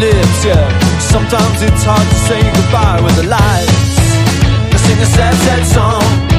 lips, yeah. Sometimes it's hard to say goodbye with the lights. I sing a sad, sad song.